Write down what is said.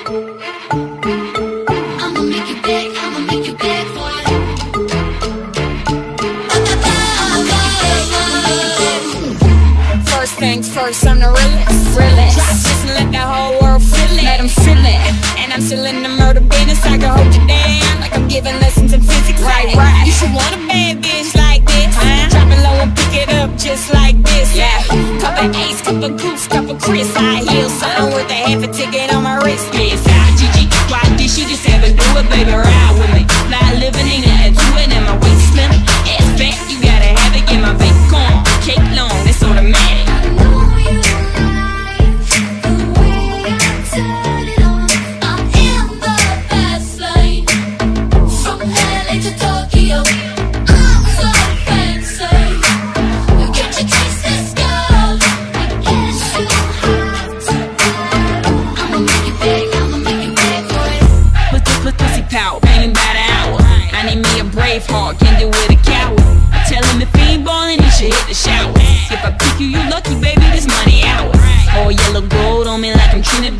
I'ma make you beg, I'ma make you beg for it. First things first, I'm the realest. Drop this and let the whole world feel it. Let them feel it. And I'm still in the murder business. I can hold you down like I'm giving lessons in physics. Right. You should want a bad bitch like this. Drop it low and pick it up just like this. Yeah. Couple A's, couple Goops, couple Chris. High heels, something worth a half a ticket on my wrist. Yes, GG. Why did she just ever do it, baby? Ride with me. Fly living, ain't nothing to it, and my waist slim. Ass fat, you gotta have it. Get my vape on. Cake long, it's automatic. Braveheart, can't do it a coward. Tell him if he ain't ballin', he should hit the shower. If I pick you, you lucky, baby, this money ours. All yellow gold on me like I'm Trinidad.